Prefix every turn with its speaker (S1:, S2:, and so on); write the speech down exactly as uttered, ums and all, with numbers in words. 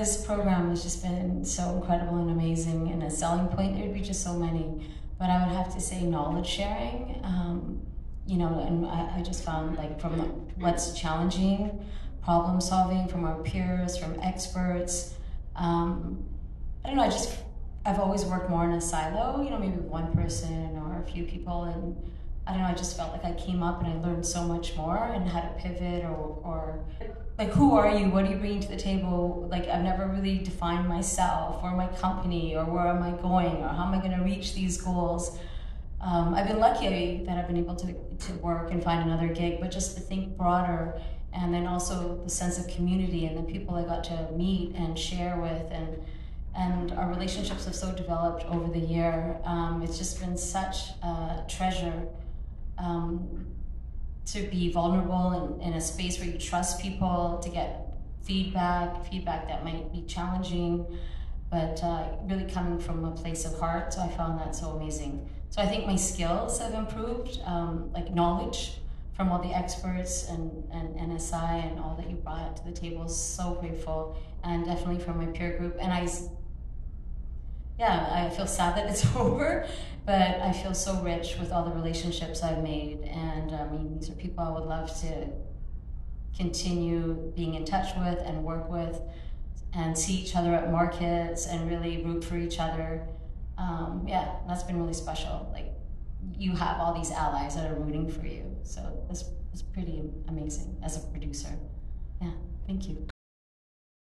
S1: this program has just been so incredible and amazing, and a selling point, there'd be just so many. But I would have to say knowledge sharing, um, you know, and I, I just found like from what's challenging, problem solving from our peers, from experts. Um, I don't know, I just, I've always worked more in a silo, you know, maybe one person or a few people, and I don't know, I just felt like I came up and I learned so much more and how to pivot or, or like, who are you? What are you bringing to the table? Like, I've never really defined myself or my company or where am I going or how am I going to reach these goals. Um, I've been lucky that I've been able to, to work and find another gig, but just to think broader, and then also the sense of community and the people I got to meet and share with, and and our relationships have so developed over the year. Um, it's just been such a treasure um, to be vulnerable in, in a space where you trust people, to get feedback, feedback that might be challenging, but uh, really coming from a place of heart. So I found that so amazing. So I think my skills have improved, um, like knowledge from all the experts and, and N S I and all that you brought to the table. So grateful, and definitely from my peer group. And I, yeah, I feel sad that it's over, but I feel so rich with all the relationships I've made. And I mean, these are people I would love to continue being in touch with and work with, and see each other at markets and really root for each other. Um, yeah, that's been really special. Like, you have all these allies that are rooting for you. So this is pretty amazing as a producer. Yeah, thank you.